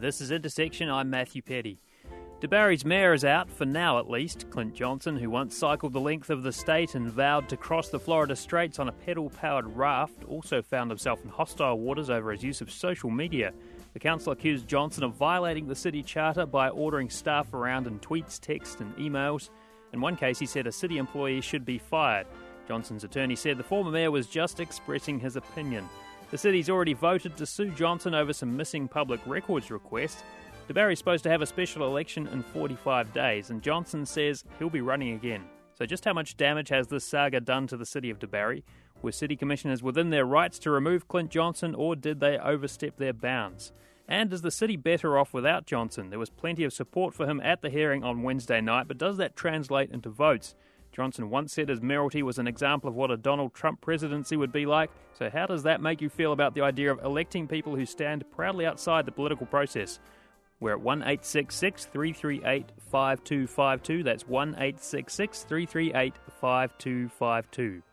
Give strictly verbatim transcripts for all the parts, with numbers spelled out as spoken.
This is Intersection. I'm Matthew Petty. DeBarry's mayor is out, for now at least. Clint Johnson, who once cycled the length of the state and vowed to cross the Florida Straits on a pedal-powered raft, also found himself in hostile waters over his use of social media. The council accused Johnson of violating the city charter by ordering staff around in tweets, texts and emails. In one case, he said a city employee should be fired. Johnson's attorney said the former mayor was just expressing his opinion. The city's already voted to sue Johnson over some missing public records requests. DeBarry's supposed to have a special election in forty-five days, and Johnson says he'll be running again. So just how much damage has this saga done to the city of DeBarry? Were city commissioners within their rights to remove Clint Johnson, or did they overstep their bounds? And is the city better off without Johnson? There was plenty of support for him at the hearing on Wednesday night, but does that translate into votes? Johnson once said his mayoralty was an example of what a Donald Trump presidency would be like. So how does that make you feel about the idea of electing people who stand proudly outside the political process? We're at one eight six six, three three eight, five two five two. That's one eight six six, three three eight, five two five two.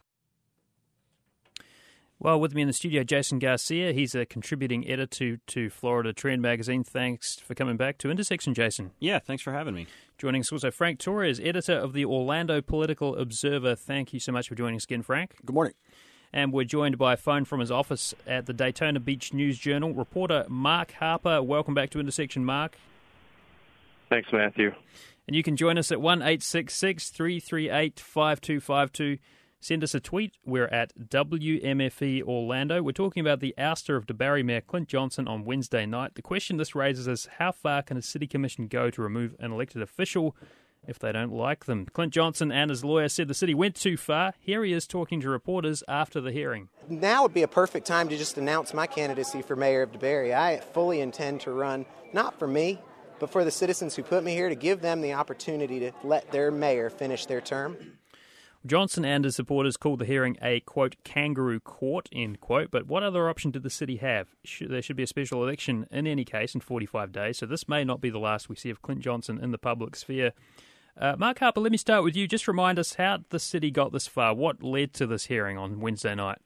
Well, with me in the studio, Jason Garcia. He's a contributing editor to Florida Trend magazine. Thanks for coming back to Intersection, Jason. Yeah, thanks for having me. Joining us also Frank Torres, editor of the Orlando Political Observer. Thank you so much for joining us again, Frank. Good morning. And we're joined by phone from his office at the Daytona Beach News-Journal, reporter Mark Harper. Welcome back to Intersection, Mark. Thanks, Matthew. And you can join us at one eight six six, three three eight, five two five two. Send us a tweet. We're at W M F E Orlando. We're talking about the ouster of DeBarry Mayor Clint Johnson on Wednesday night. The question this raises is, how far can a city commission go to remove an elected official if they don't like them? Clint Johnson and his lawyer said the city went too far. Here he is talking to reporters after the hearing. Now would be a perfect time to just announce my candidacy for mayor of DeBarry. I fully intend to run, not for me, but for the citizens who put me here, to give them the opportunity to let their mayor finish their term. Johnson and his supporters called the hearing a, quote, kangaroo court, end quote. But what other option did the city have? Should, there should be a special election in any case in forty-five days, so this may not be the last we see of Clint Johnson in the public sphere. Uh, Mark Harper, let me start with you. Just remind us how the city got this far. What led to this hearing on Wednesday night?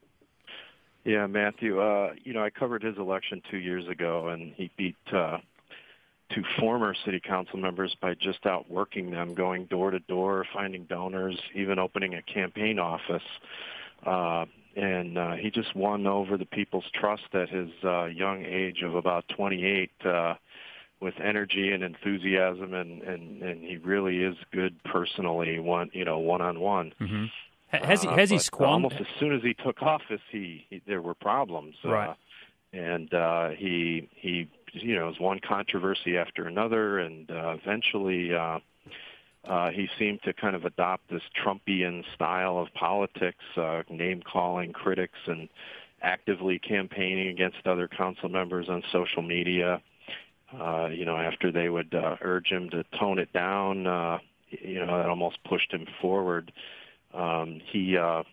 Yeah, Matthew, uh, you know, I covered his election two years ago, and he beat uh, two former city council members by just outworking them, going door to door, finding donors, even opening a campaign office. Uh, and uh, he just won over the people's trust at his uh, young age of about twenty-eight, uh, with energy and enthusiasm, and, and, and he really is good personally, one you know, one-on-one. Mm-hmm. Has he has he uh, squandered? Almost as soon as he took office, he, he there were problems. Right. Uh, and uh, he he you know, it was one controversy after another, and uh, eventually uh, uh, he seemed to kind of adopt this Trumpian style of politics, uh, name-calling critics and actively campaigning against other council members on social media. Uh, you know, after they would uh, urge him to tone it down, uh, you know, that almost pushed him forward. Um, he uh,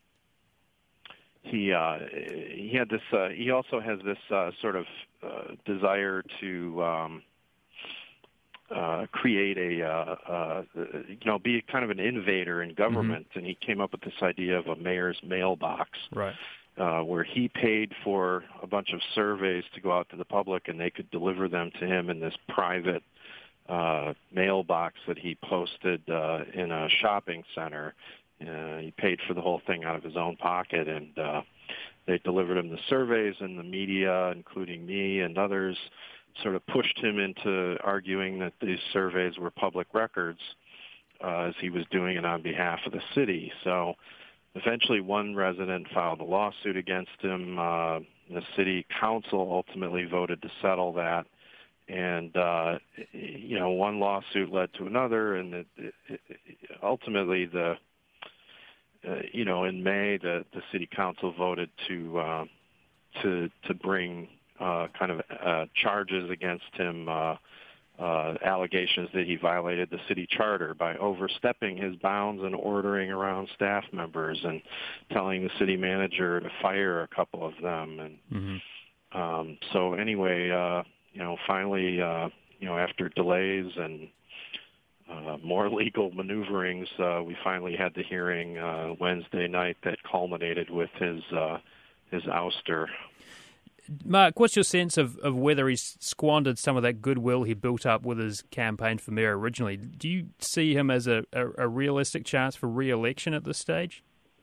he uh, he had this. Uh, he also has this uh, sort of uh, desire to um, uh, create a, uh, uh, you know, be kind of an innovator in government, mm-hmm. and he came up with this idea of a mayor's mailbox, right, uh, where he paid for a bunch of surveys to go out to the public, and they could deliver them to him in this private uh, mailbox that he posted uh, in a shopping center. Uh, he paid for the whole thing out of his own pocket, and uh, they delivered him the surveys, and the media, including me and others, sort of pushed him into arguing that these surveys were public records, uh, as he was doing it on behalf of the city. So eventually one resident filed a lawsuit against him. Uh, the city council ultimately voted to settle that. And, uh, you know, one lawsuit led to another, and it, it, it, ultimately the Uh, you know, in May, the, the city council voted to uh, to to bring uh, kind of uh, charges against him, uh, uh, allegations that he violated the city charter by overstepping his bounds and ordering around staff members and telling the city manager to fire a couple of them. And mm-hmm. um, so anyway, uh, you know, finally, uh, you know, after delays and Uh, more legal maneuverings, uh, we finally had the hearing uh, Wednesday night that culminated with his uh, his ouster. Mark, what's your sense of, of whether he's squandered some of that goodwill he built up with his campaign for mayor originally? Do you see him as a, a, a realistic chance for re-election at this stage?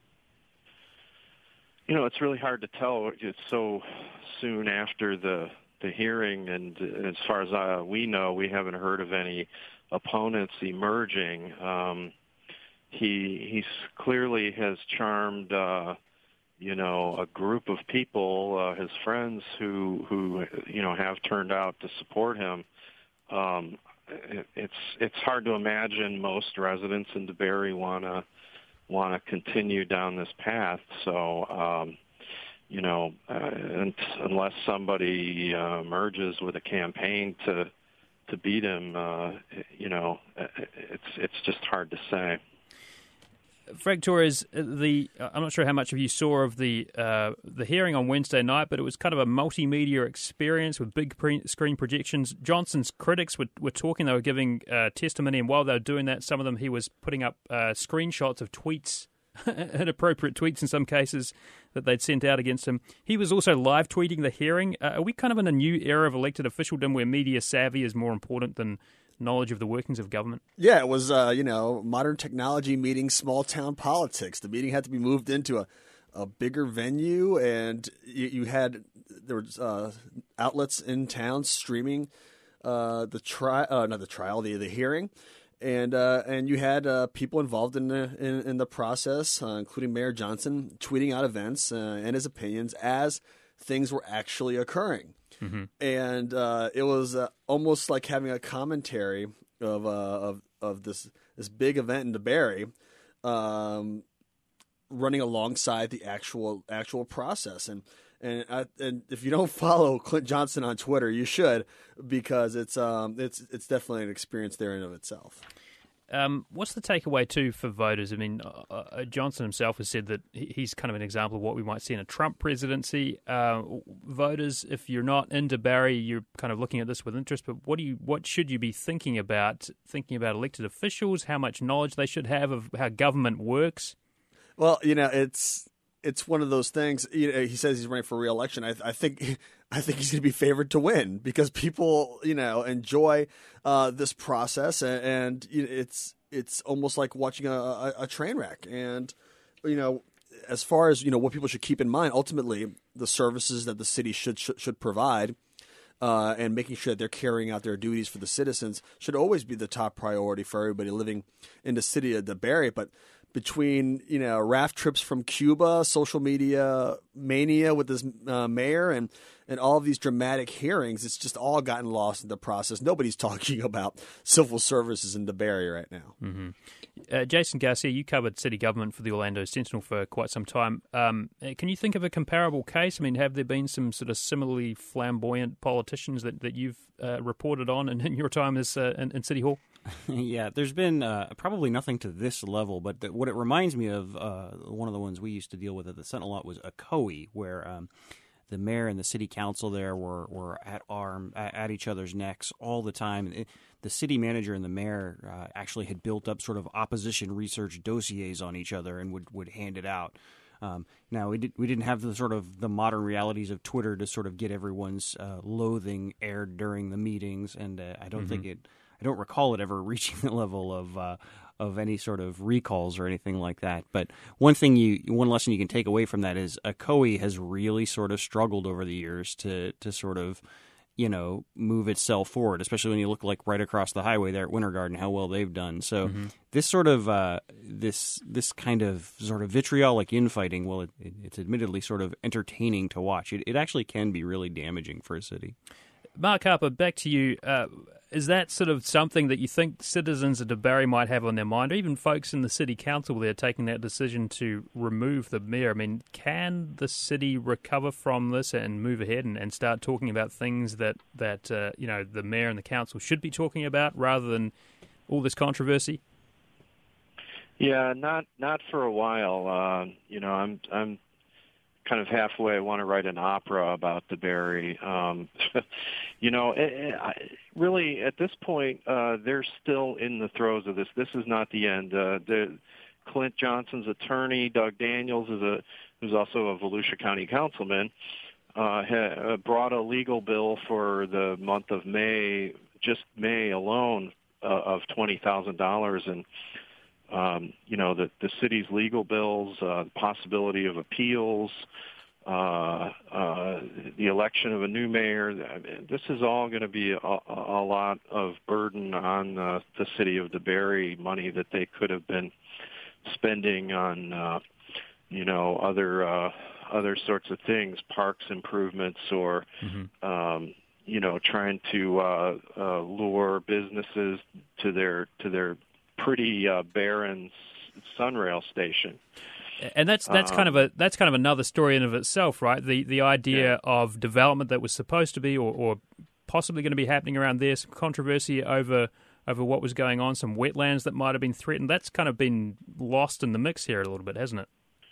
You know, it's really hard to tell. It's so soon after the the hearing, and as far as uh, we know, we haven't heard of any opponents emerging. Um, he he's clearly has charmed, uh, you know, a group of people, uh, his friends who who you know have turned out to support him. Um, it, it's it's hard to imagine most residents in DeBary want to want to continue down this path. So, um, you know, uh, and, unless somebody uh, emerges with a campaign to to beat him, uh, you know, it's it's just hard to say. Frank Torres, the I'm not sure how much of you saw of the uh, the hearing on Wednesday night, but it was kind of a multimedia experience with big pre- screen projections. Johnson's critics were, were talking, they were giving uh, testimony, and while they were doing that, some of them he was putting up uh, screenshots of tweets, inappropriate tweets in some cases, that they'd sent out against him. He was also live tweeting the hearing. Uh, are we kind of in a new era of elected officialdom where media savvy is more important than knowledge of the workings of government? Yeah, it was, uh, you know, modern technology meeting small town politics. The meeting had to be moved into a, a bigger venue, and you, you had, there was uh, outlets in town streaming uh, the tri- uh, not the trial, the, the hearing. And uh, and you had uh, people involved in the in, in the process, uh, including Mayor Johnson, tweeting out events uh, and his opinions as things were actually occurring. Mm-hmm. And uh, it was uh, almost like having a commentary of uh, of of this this big event in DeBary, um, running alongside the actual actual process. And and I, and if you don't follow Clint Johnson on Twitter, you should, because it's um it's it's definitely an experience there in and of itself. Um, what's the takeaway, too, for voters? I mean, uh, uh, Johnson himself has said that he's kind of an example of what we might see in a Trump presidency. Uh, voters, if you're not in DeBary, you're kind of looking at this with interest, but what do you, what should you be thinking about, thinking about elected officials, how much knowledge they should have of how government works? Well, you know, it's it's one of those things. You know, he says he's running for re-election. I, I think I think he's going to be favored to win because people, you know, enjoy uh, this process, and, and you know, it's it's almost like watching a, a, a train wreck. And you know, as far as you know, what people should keep in mind, ultimately, the services that the city should should, should provide. Uh, and making sure that they're carrying out their duties for the citizens should always be the top priority for everybody living in the city of DeBary. But between, you know, raft trips from Cuba, social media mania with this uh, mayor, and, and all of these dramatic hearings, it's just all gotten lost in the process. Nobody's talking about civil services in DeBary right now. Mm-hmm. Uh, Jason Garcia, you covered city government for the Orlando Sentinel for quite some time. Um, can you think of a comparable case? I mean, have there been some sort of similarly flamboyant politicians that, that you've uh, reported on in, in your time as uh, in, in City Hall? Yeah, there's been uh, probably nothing to this level, but the, what it reminds me of, uh, one of the ones we used to deal with at the Sentinel lot was Ocoee, where um, the mayor and the city council there were, were at arm at, at each other's necks all the time. It, the city manager and the mayor uh, actually had built up sort of opposition research dossiers on each other and would, would hand it out. Um, now we did we didn't have the sort of the modern realities of Twitter to sort of get everyone's uh, loathing aired during the meetings, and uh, I don't mm-hmm. think it. I don't recall it ever reaching the level of uh, of any sort of recalls or anything like that. But one thing you, one lesson you can take away from that is Ocoee has really sort of struggled over the years to to sort of, you know, move itself forward, especially when you look like right across the highway there at Winter Garden, how well they've done. So mm-hmm. this sort of uh, this this kind of sort of vitriolic infighting, well, it, it, it's admittedly sort of entertaining to watch. It, it actually can be really damaging for a city. Mark Harper, back to you. Uh, is that sort of something that you think citizens of DeBary might have on their mind, or even folks in the city council there taking that decision to remove the mayor? I mean, can the city recover from this and move ahead and, and start talking about things that, that uh, you know, the mayor and the council should be talking about rather than all this controversy? Yeah, not not for a while. Uh, you know, I'm I'm kind of halfway. I want to write an opera about DeBary. Um, you know, it, it, I, really at this point, uh, they're still in the throes of this. This is not the end. Uh, the, Clint Johnson's attorney, Doug Daniels, is a who's also a Volusia County councilman. uh, ha- brought a legal bill for the month of May, just May alone, uh, of twenty thousand dollars, and um, you know the the city's legal bills, uh, the possibility of appeals. Uh, uh, the election of a new mayor. This is all going to be a, a lot of burden on uh, the city of DeBary, money that they could have been spending on, uh, you know, other uh, other sorts of things, parks improvements, or mm-hmm. um, you know, trying to uh, uh, lure businesses to their to their pretty uh, barren Sunrail station. And that's that's um, kind of a that's kind of another story in of itself, right? The the idea yeah. of development that was supposed to be or, or possibly going to be happening around there, some controversy over over what was going on, some wetlands that might have been threatened. That's kind of been lost in the mix here a little bit, hasn't it?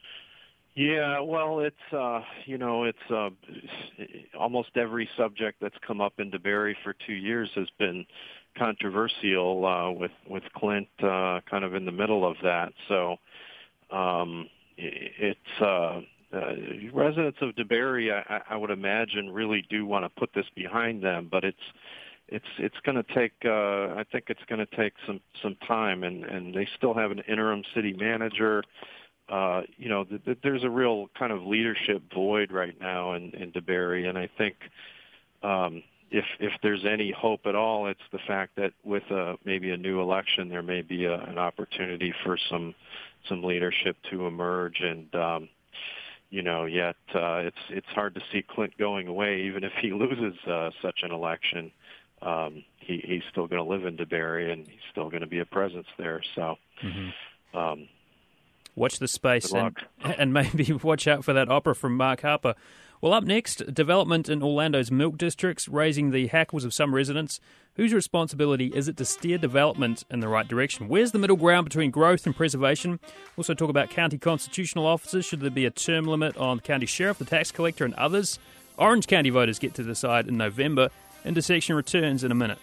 Yeah, well, it's uh, you know, it's uh, almost every subject that's come up in DeBary for two years has been controversial, uh, with with Clint uh, kind of in the middle of that. So. Um, It's uh, uh, residents of DeBary, I, I would imagine, really do want to put this behind them, but it's it's it's going to take. Uh, I think it's going to take some some time, and, and they still have an interim city manager. Uh, you know, th- th- there's a real kind of leadership void right now in, in DeBary, and I think um, if if there's any hope at all, it's the fact that with uh, maybe a new election, there may be a, an opportunity for some. some leadership to emerge, and um, you know, yet uh, it's it's hard to see Clint going away, even if he loses uh, such an election. Um, he, he's still going to live in DeBary, and he's still going to be a presence there. So, mm-hmm. um, watch the space, and, and maybe watch out for that opera from Mark Harper. Well, up next, development in Orlando's Milk Districts, raising the hackles of some residents. Whose responsibility is it to steer development in the right direction? Where's the middle ground between growth and preservation? Also talk about county constitutional officers. Should there be a term limit on the county sheriff, the tax collector, and others? Orange County voters get to decide in November. Intersection returns in a minute.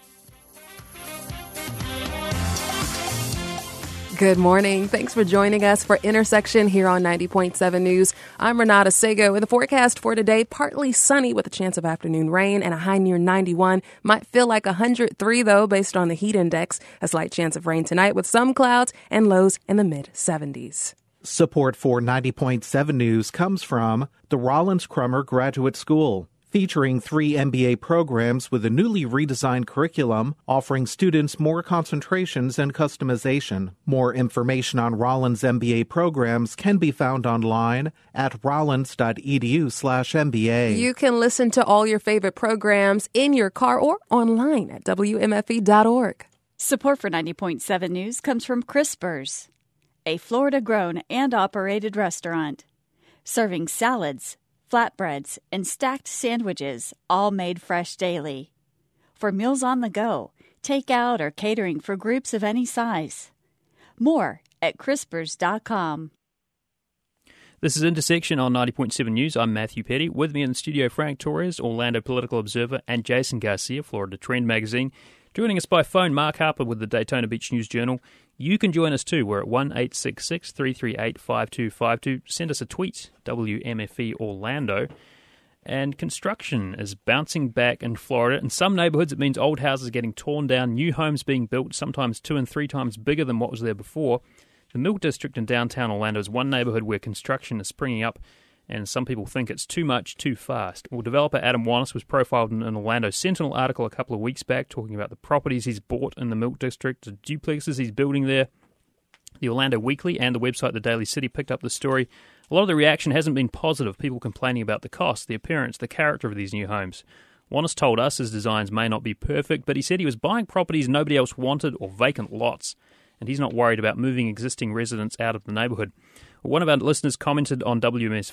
Good morning. Thanks for joining us for Intersection here on ninety point seven News. I'm Renata Sego with the forecast for today. Partly sunny with a chance of afternoon rain and a high near ninety-one. Might feel like one hundred three, though, based on the heat index. A slight chance of rain tonight with some clouds and lows in the mid seventies. Support for ninety point seven News comes from the Rollins Crummer Graduate School, featuring three M B A programs with a newly redesigned curriculum offering students more concentrations and customization. More information on Rollins M B A programs can be found online at rollins.edu slash MBA. You can listen to all your favorite programs in your car or online at W M F E dot org. Support for ninety point seven News comes from Crispers, a Florida-grown and operated restaurant, serving salads, flatbreads, and stacked sandwiches, all made fresh daily. For meals on the go, takeout, or catering for groups of any size. More at crispers dot com. This is Intersection on ninety point seven News. I'm Matthew Petty. With me in the studio, Frank Torres, Orlando Political Observer, and Jason Garcia, Florida Trend Magazine. Joining us by phone, Mark Harper with the Daytona Beach News Journal. You can join us too. We're at one eight six six, three three eight, five two five two. Send us a tweet, W M F E Orlando. And construction is bouncing back in Florida. In some neighborhoods, it means old houses getting torn down, new homes being built, sometimes two and three times bigger than what was there before. The Milk District in downtown Orlando is one neighborhood where construction is springing up, and some people think it's too much, too fast. Well, developer Adam Wallace was profiled in an Orlando Sentinel article a couple of weeks back talking about the properties he's bought in the Milk District, the duplexes he's building there. The Orlando Weekly and the website The Daily City picked up the story. A lot of the reaction hasn't been positive, people complaining about the cost, the appearance, the character of these new homes. Wallace told us his designs may not be perfect, but he said he was buying properties nobody else wanted or vacant lots, and he's not worried about moving existing residents out of the neighborhood. One of our listeners commented on W M F's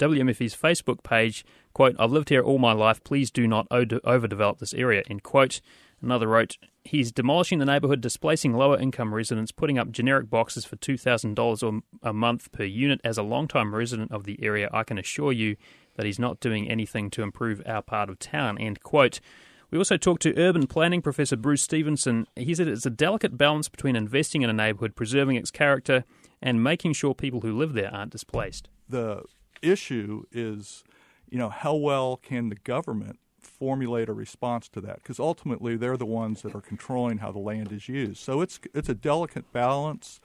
Facebook page, quote, "I've lived here all my life, please do not overdevelop this area," end quote. Another wrote, "He's demolishing the neighborhood, displacing lower-income residents, putting up generic boxes for two thousand dollars a month per unit. As a long-time resident of the area, I can assure you that he's not doing anything to improve our part of town," end quote. We also talked to urban planning professor Bruce Stevenson. He said it's a delicate balance between investing in a neighborhood, preserving its character, and making sure people who live there aren't displaced. The issue is you know, how well can the government formulate a response to that? Because ultimately they're the ones that are controlling how the land is used. So it's it's a delicate balance.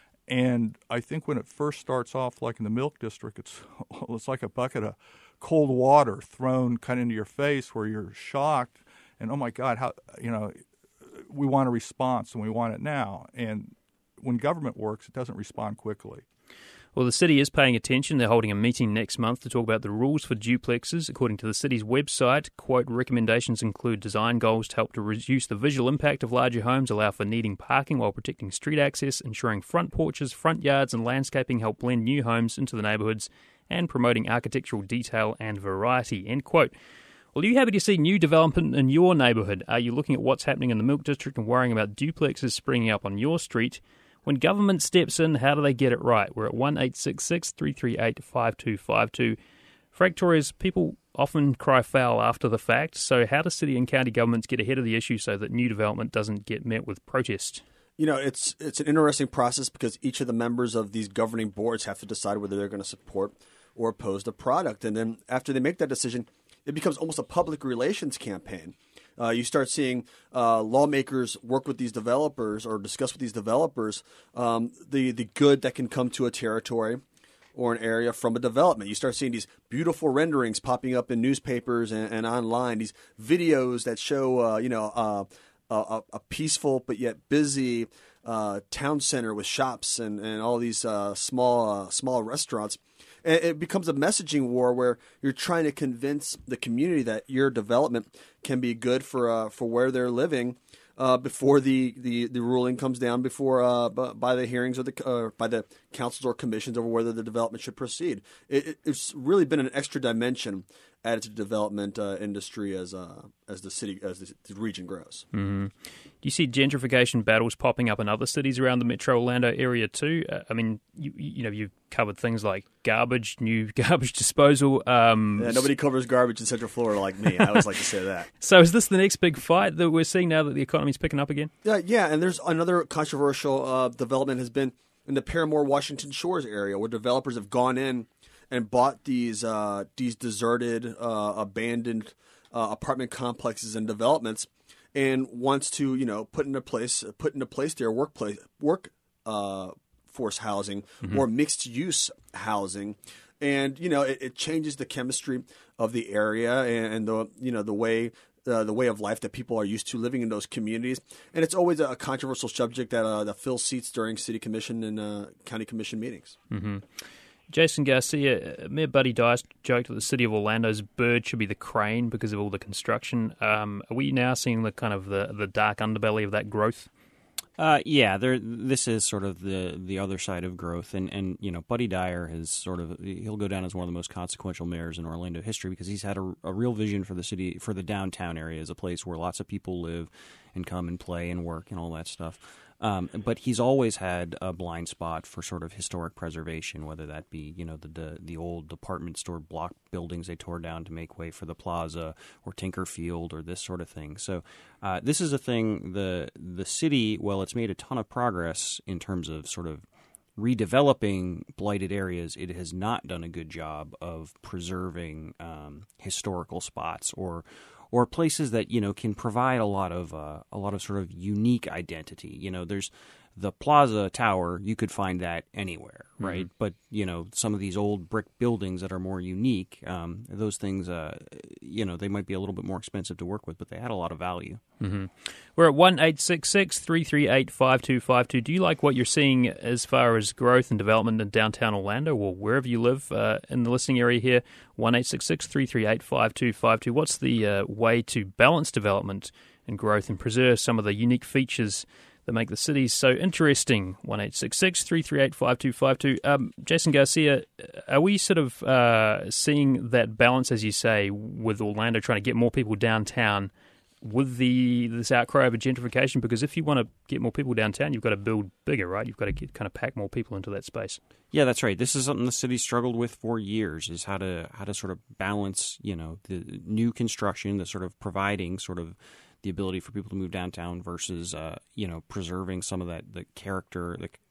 And I think when it first starts off, like in the Milk District, it's it's like a bucket of cold water thrown kind of into your face where you're shocked and, oh, my God, how, you know, we want a response and we want it now. And when government works, it doesn't respond quickly. Well, the city is paying attention. They're holding a meeting next month to talk about the rules for duplexes. According to the city's website, quote, recommendations include design goals to help to reduce the visual impact of larger homes, allow for needing parking while protecting street access, ensuring front porches, front yards and landscaping help blend new homes into the neighbourhoods, and promoting architectural detail and variety, end quote. Well, are you happy to see new development in your neighbourhood? Are you looking at what's happening in the Milk District and worrying about duplexes springing up on your street? When government steps in, how do they get it right? We're at one eight six six, three three eight, five two five two. Frank Torres, people often cry foul after the fact, so how do city and county governments get ahead of the issue so that new development doesn't get met with protest? You know, it's it's an interesting process because each of the members of these governing boards have to decide whether they're going to support or oppose the product. And then after they make that decision, it becomes almost a public relations campaign. Uh, you start seeing uh, lawmakers work with these developers or discuss with these developers um, the, the good that can come to a territory or an area from a development. You start seeing these beautiful renderings popping up in newspapers and, and online, these videos that show, uh, you know, uh, a, a peaceful but yet busy uh, town center with shops and, and all these uh, small uh, small restaurants. And it becomes a messaging war where you're trying to convince the community that your development can be good for uh, for where they're living uh, before the, the, the ruling comes down before uh, by the hearings of the uh, by the councils or commissions over whether the development should proceed. It, it, it's really been an extra dimension added to the development uh, industry as uh, as the city as the, the region grows. Mm-hmm. Do you see gentrification battles popping up in other cities around the Metro Orlando area too? Uh, I mean, you, you know, you've covered things like garbage, new garbage disposal. Um, yeah, nobody covers garbage in Central Florida like me. I always like to say that. So is this the next big fight that we're seeing now that the economy's picking up again? Yeah, yeah. And there's another controversial uh, development has been in the Paramore, Washington Shores area where developers have gone in and bought these uh, these deserted, uh, abandoned uh, apartment complexes and developments, and wants to, you know, put into place put into place their workplace work uh, force housing mm-hmm. or mixed use housing, and you know it, it changes the chemistry of the area and, and the you know the way. Uh, the way of life that people are used to living in those communities. And it's always a controversial subject that, uh, that fills seats during city commission and uh, county commission meetings. Mm-hmm. Jason Garcia, Mayor Buddy Dias joked that the city of Orlando's bird should be the crane because of all the construction. Um, are we now seeing the kind of the, the dark underbelly of that growth? Uh, yeah, there. This is sort of the the other side of growth, and, and you know, Buddy Dyer has sort of he'll go down as one of the most consequential mayors in Orlando history because he's had a, a real vision for the city, for the downtown area as a place where lots of people live and come and play and work and all that stuff. Um, but he's always had a blind spot for sort of historic preservation, whether that be, you know, the, the the old department store block buildings they tore down to make way for the plaza, or Tinker Field, or this sort of thing. So uh, this is a thing the the city, well, it's made a ton of progress in terms of sort of redeveloping blighted areas. It has not done a good job of preserving um, historical spots or or places that, you know, can provide a lot of uh, a lot of sort of unique identity. You know, there's the Plaza Tower, you could find that anywhere, right? Mm-hmm. But, you know, some of these old brick buildings that are more unique, um, those things, uh, you know, they might be a little bit more expensive to work with, but they had a lot of value. Mm-hmm. We're at one eight six six, three three eight, five two five two. Do you like what you're seeing as far as growth and development in downtown Orlando, or wherever you live uh, in the listening area here? one eight six six, three three eight, five two five two. What's the uh, way to balance development and growth and preserve some of the unique features that make the cities so interesting? one eight six six, three three eight, five two five two. Um, Jason Garcia, are we sort of uh, seeing that balance, as you say, with Orlando trying to get more people downtown with the this outcry over gentrification? Because if you want to get more people downtown, you've got to build bigger, right? You've got to get, kind of pack more people into that space. Yeah, that's right. This is something the city struggled with for years, is how to how to sort of balance, you know, the new construction, the sort of providing sort of the ability for people to move downtown versus, uh, you know, preserving some of that, the character, the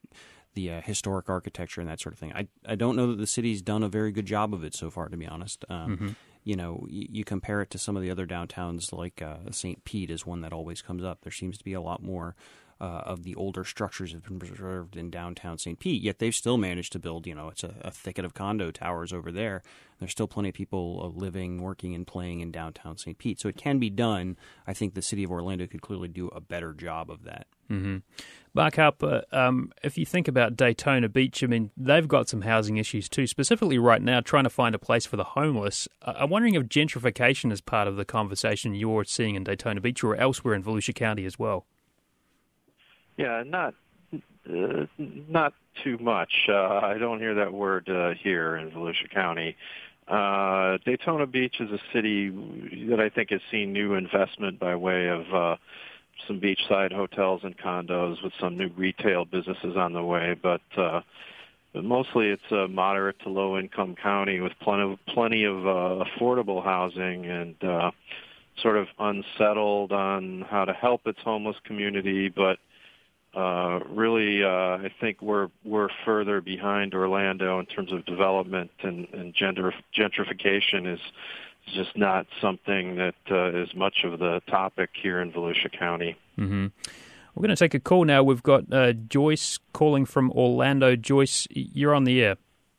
the uh, historic architecture and that sort of thing. I I don't know that the city's done a very good job of it so far, to be honest. Um, mm-hmm. You know, you, you compare it to some of the other downtowns, like uh, Saint Pete is one that always comes up. There seems to be a lot more uh, of the older structures have been preserved in downtown Saint Pete, yet they've still managed to build, you know, it's a, a thicket of condo towers over there. There's still plenty of people uh, living, working, and playing in downtown Saint Pete. So it can be done. I think the city of Orlando could clearly do a better job of that. Mm-hmm. Mark Harper, um, if you think about Daytona Beach, I mean, they've got some housing issues too, specifically right now trying to find a place for the homeless. Uh, I'm wondering if gentrification is part of the conversation you're seeing in Daytona Beach or elsewhere in Volusia County as well. Yeah, not uh, not too much. Uh, I don't hear that word uh, here in Volusia County. Uh, Daytona Beach is a city that I think has seen new investment by way of uh, some beachside hotels and condos with some new retail businesses on the way, but uh, mostly it's a moderate to low-income county with plenty of, plenty of uh, affordable housing and uh, sort of unsettled on how to help its homeless community, but Uh, really, uh, I think we're we're further behind Orlando in terms of development, and, and gender, gentrification is just not something that uh, is much of the topic here in Volusia County. Mm-hmm. We're going to take a call now. We've got uh, Joyce calling from Orlando. Joyce, you're on the air.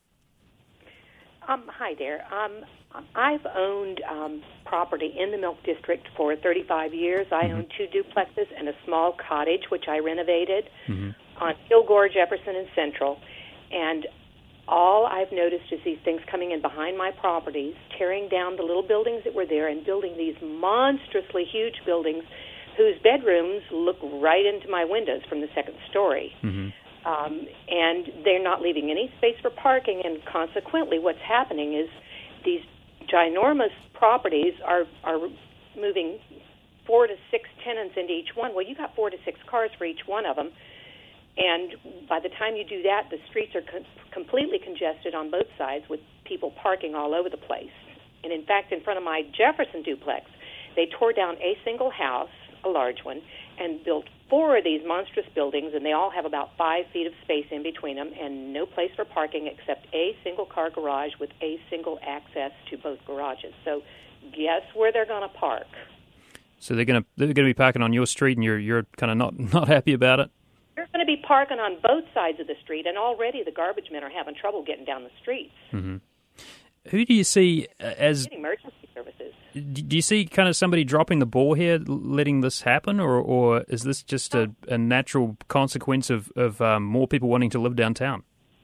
Um, hi there. Um, I've owned um, property in the Milk District for thirty-five years. I mm-hmm. own two duplexes and a small cottage, which I renovated mm-hmm. on Kilgore, Jefferson, and Central. And all I've noticed is these things coming in behind my properties, tearing down the little buildings that were there and building these monstrously huge buildings whose bedrooms look right into my windows from the second story. Mm-hmm. Um, and they're not leaving any space for parking, and consequently what's happening is these ginormous properties are are moving four to six tenants into each one. Well, you got four to six cars for each one of them, and by the time you do that, the streets are co- completely congested on both sides with people parking all over the place. And in fact, in front of my Jefferson duplex, they tore down a single house, a large one, and built four of these monstrous buildings, and they all have about five feet of space in between them and no place for parking except a single-car garage with a single access to both garages. So guess where they're going to park? So they're going to they're going to be parking on your street, and you're you're kind of not, not happy about it? They're going to be parking on both sides of the street, and already the garbage men are having trouble getting down the streets. Mm-hmm. Who do you see as... emergency services. Do you see kind of somebody dropping the ball here, letting this happen, or, or is this just a, a natural consequence of, of um, more people wanting to live downtown?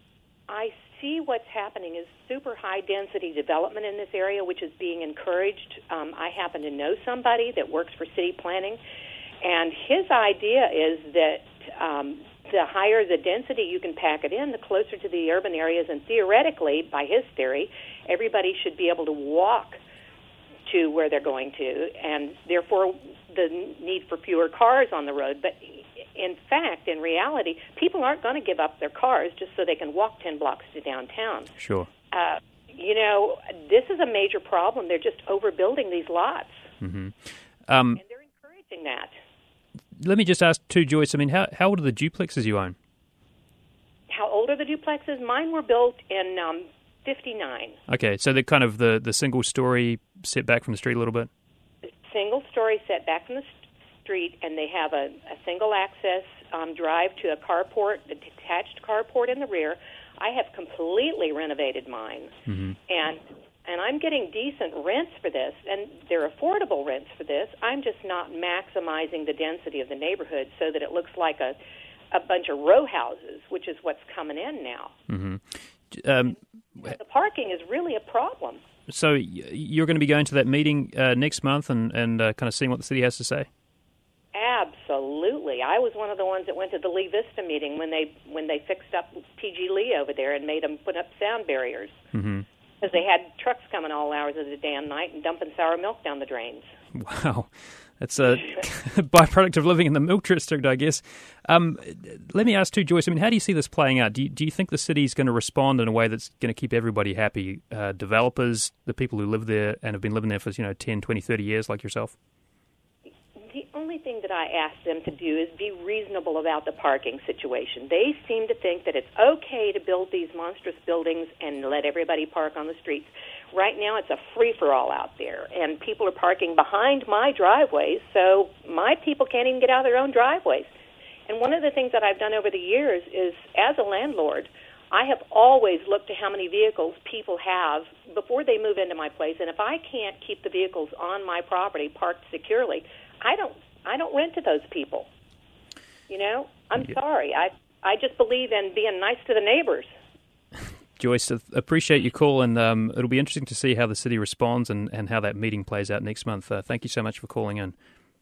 I see what's happening is super high-density development in this area, which is being encouraged. Um, I happen to know somebody that works for city planning, and his idea is that um, the higher the density you can pack it in, the closer to the urban areas, and theoretically, by his theory, everybody should be able to walk to where they're going to, and therefore the need for fewer cars on the road. But in fact, in reality, people aren't going to give up their cars just so they can walk ten blocks to downtown. Sure. Uh, you know, this is a major problem. They're just overbuilding these lots. Mm-hmm. Um, and they're encouraging that. Let me just ask too, Joyce, I mean, how, how old are the duplexes you own? How old are the duplexes? Mine were built in um, fifty-nine. Okay, so they're kind of the, the single-story set back from the street a little bit? Single-story set back from the street, and they have a, a single-access um, drive to a carport, a detached carport in the rear. I have completely renovated mine, mm-hmm. and and I'm getting decent rents for this, and they're affordable rents for this. I'm just not maximizing the density of the neighborhood so that it looks like a, a bunch of row houses, which is what's coming in now. Mm-hmm. Um, the parking is really a problem. So you're going to be going to that meeting uh, next month and, and uh, kind of seeing what the city has to say? Absolutely. I was one of the ones that went to the Lee Vista meeting when they when they fixed up P G Lee over there and made them put up sound barriers. Mm-hmm. Because they had trucks coming all hours of the damn night and dumping sour milk down the drains. Wow. That's a byproduct of living in the Milk District, I guess. Um, let me ask too, Joyce, I mean, how do you see this playing out? Do you, do you think the city's going to respond in a way that's going to keep everybody happy? Uh, developers, the people who live there and have been living there for, you know, ten, twenty, thirty years like yourself? the only thing that I ask them to do is be reasonable about the parking situation. They seem to think that it's okay to build these monstrous buildings and let everybody park on the streets. Right now it's a free-for-all out there, and people are parking behind my driveways, so my people can't even get out of their own driveways. And one of the things that I've done over the years is, as a landlord, I have always looked at how many vehicles people have before they move into my place, and if I can't keep the vehicles on my property parked securely, I don't I don't rent to those people. You know, I'm yeah. sorry. I I just believe in being nice to the neighbors. Joyce, appreciate your call, and um, it'll be interesting to see how the city responds and, and how that meeting plays out next month. Uh, thank you so much for calling in.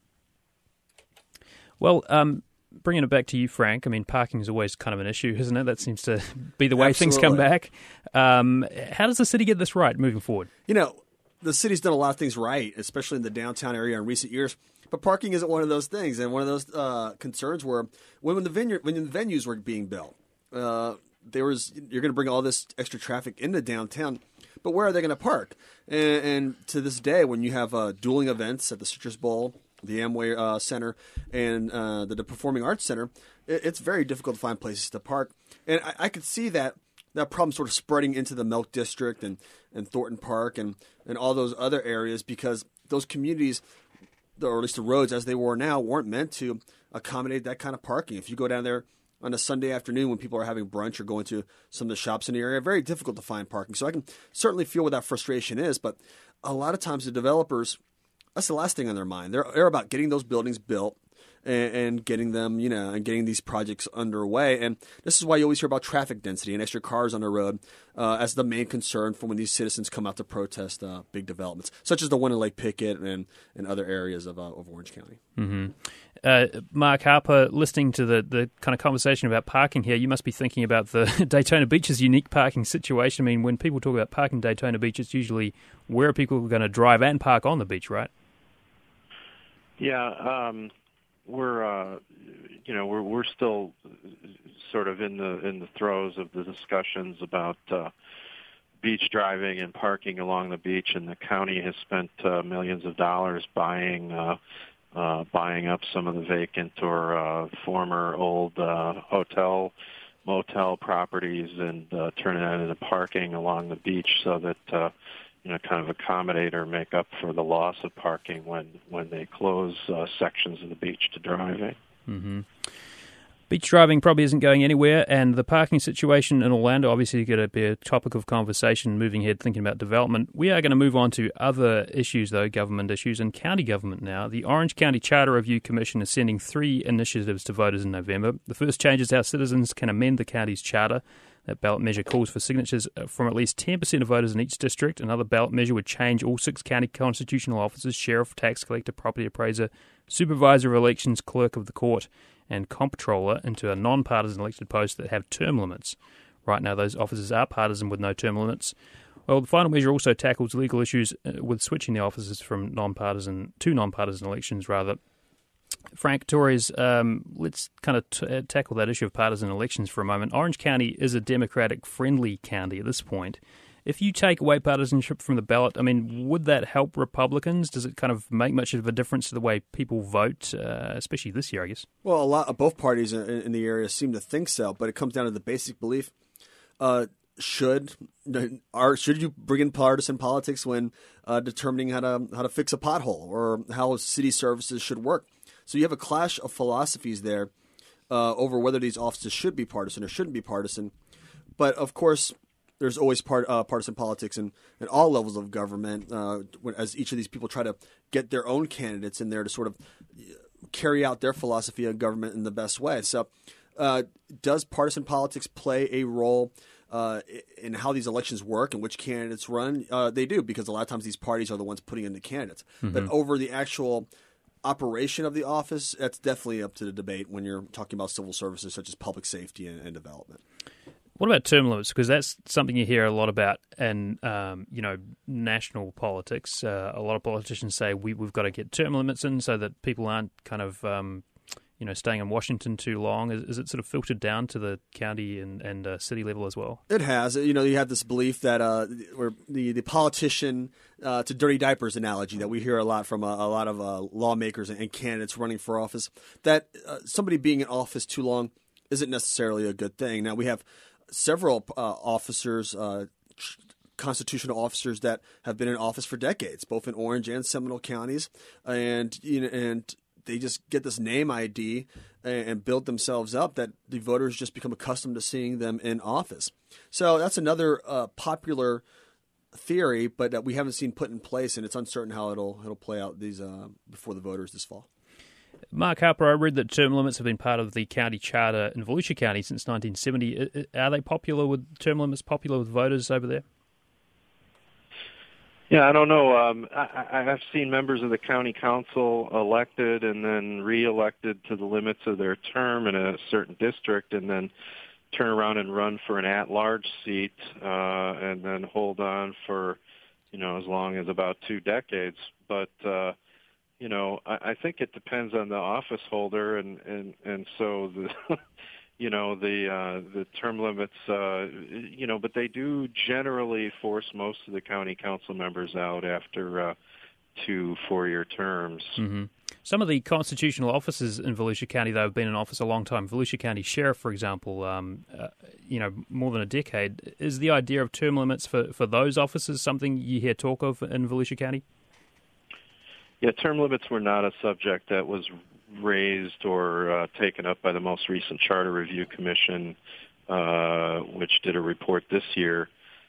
Well, um, bringing it back to you, Frank, I mean, parking is always kind of an issue, isn't it? That seems to be the way Absolutely. things come back. Um, how does the city get this right moving forward? You know, the city's done a lot of things right, especially in the downtown area in recent years. But parking isn't one of those things, and one of those uh, concerns were when, when the venue, when the venues were being built. Uh, there was you're going to bring all this extra traffic into downtown, but where are they going to park? And, and to this day, when you have uh, dueling events at the Citrus Bowl, the Amway uh, Center, and uh, the, the Performing Arts Center, it, it's very difficult to find places to park. And I, I could see that that problem sort of spreading into the Milk District and, and Thornton Park and, and all those other areas, because those communities, or at least the roads as they were now, weren't meant to accommodate that kind of parking. If you go down there on a Sunday afternoon when people are having brunch or going to some of the shops in the area, very difficult to find parking. So I can certainly feel what that frustration is, but a lot of times the developers, that's the last thing on their mind. They're, they're about getting those buildings built and, and getting them, you know, and getting these projects underway. And this is why you always hear about traffic density and extra cars on the road uh, as the main concern for when these citizens come out to protest uh, big developments, such as the one in Lake Pickett and, and other areas of, uh, of Orange County. Mm-hmm. Uh, Mark Harper, listening to the, the kind of conversation about parking here, you must be thinking about the Daytona Beach's unique parking situation. I mean, when people talk about parking Daytona Beach, it's usually where are people going to drive and park on the beach, right? Yeah, um, we're uh, you know we're we're still sort of in the in the throes of the discussions about uh, beach driving and parking along the beach, and the county has spent uh, millions of dollars buying uh, uh, buying up some of the vacant or uh, former old uh, hotel motel properties and uh, turning that into parking along the beach, so that uh, you know, kind of accommodate or make up for the loss of parking when, when they close uh, sections of the beach to driving. Mm-hmm. Beach driving probably isn't going anywhere, and the parking situation in Orlando obviously going to be a topic of conversation moving ahead, thinking about development. We are going to move on to other issues, though, government issues, and county government now. The Orange County Charter Review Commission is sending three initiatives to voters in November. The first changes how citizens can amend the county's charter. That ballot measure calls for signatures from at least ten percent of voters in each district. Another ballot measure would change all six county constitutional officers, sheriff, tax collector, property appraiser, supervisor of elections, clerk of the court, and comptroller into a non-partisan elected post that have term limits. Right now, those officers are partisan with no term limits. Well, the final measure also tackles legal issues with switching the officers from non-partisan to non-partisan elections, rather. Frank Torres, um, let's kind of t- tackle that issue of partisan elections for a moment. Orange County is a Democratic-friendly county at this point. If you take away partisanship from the ballot, I mean, would that help Republicans? Does it kind of make much of a difference to the way people vote, uh, especially this year, I guess? Well, a lot of both parties in, in the area seem to think so, but it comes down to the basic belief: uh, should are should you bring in partisan politics when uh, determining how to how to fix a pothole or how city services should work? So you have a clash of philosophies there uh, over whether these offices should be partisan or shouldn't be partisan. But, of course, there's always part, uh, partisan politics in, in all levels of government uh, as each of these people try to get their own candidates in there to sort of carry out their philosophy of government in the best way. So uh, does partisan politics play a role uh, in how these elections work and which candidates run? Uh, they do, because a lot of times these parties are the ones putting in the candidates. Mm-hmm. But over the actual operation of the office, that's definitely up to the debate when you're talking about civil services such as public safety and, and development. What about term limits? Because that's something you hear a lot about in, um, you know, national politics. Uh, a lot of politicians say we, we've got to get term limits in so that people aren't kind of, um, you know, staying in Washington too long? Is, is it sort of filtered down to the county and, and uh, city level as well? It has. You know, you have this belief that uh, where the, the politician, uh, it's a dirty diapers analogy that we hear a lot from a, a lot of uh, lawmakers and candidates running for office, that uh, somebody being in office too long isn't necessarily a good thing. Now, we have several uh, officers, uh, constitutional officers that have been in office for decades, both in Orange and Seminole counties, and you know, and they just get this name I D and, and build themselves up that the voters just become accustomed to seeing them in office. So that's another uh, popular theory, but that we haven't seen put in place, and it's uncertain how it'll it'll play out these uh, before the voters this fall. Mark Harper, I read that term limits have been part of the county charter in Volusia County since nineteen seventy. Are they popular with term limits? Popular with voters over there? Yeah, I don't know. Um, I, I have seen members of the county council elected and then re-elected to the limits of their term in a certain district, and then turn around and run for an at-large seat, uh, and then hold on for, you know, as long as about two decades. But uh, you know, I, I think it depends on the office holder, and and and so the. You know, the uh, the term limits, uh, you know, but they do generally force most of the county council members out after uh, two four-year terms. Mm-hmm. Some of the constitutional officers in Volusia County, though, have been in office a long time. Volusia County Sheriff, for example, um, uh, you know, more than a decade. Is the idea of term limits for, for those officers something you hear talk of in Volusia County? Yeah, term limits were not a subject that was raised or uh, taken up by the most recent Charter Review Commission, uh, which did a report this year,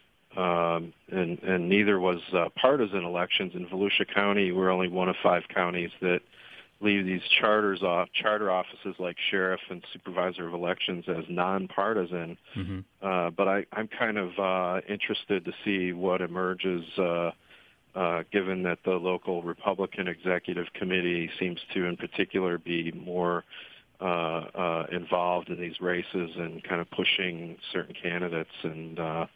um, and, and neither was uh, partisan elections. In Volusia County, we're only one of five counties that leave these charters off, charter offices like sheriff and supervisor of elections as nonpartisan. Mm-hmm. Uh, but I, I'm kind of uh, interested to see what emerges uh, Uh, given that the local Republican Executive Committee seems to, in particular, be more uh, uh, involved in these races and kind of pushing certain candidates and uh,